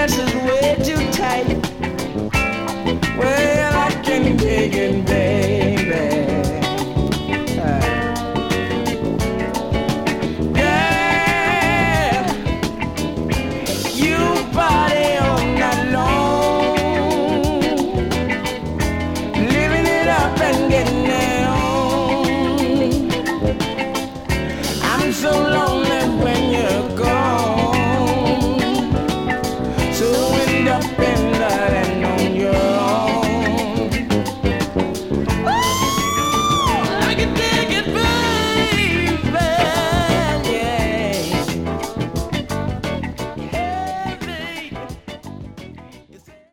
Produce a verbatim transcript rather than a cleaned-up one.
is way too tight. Well, I can take it, baby. Uh, Girl, you party all night long, living it up and getting it on. I'm so lonely when you're gone, so end up in that and